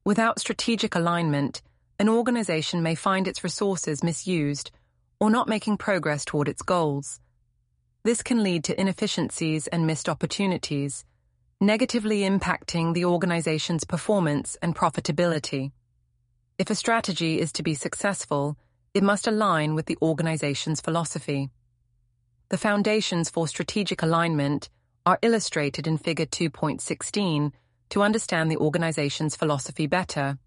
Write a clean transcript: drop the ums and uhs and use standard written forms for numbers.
Without strategic alignment, an organization may find its resources misused or not making progress toward its goals. This can lead to inefficiencies and missed opportunities, negatively impacting the organization's performance and profitability. If a strategy is to be successful, it must align with the organization's philosophy. The foundations for strategic alignment are illustrated in Figure 2.16 to understand the organization's philosophy better.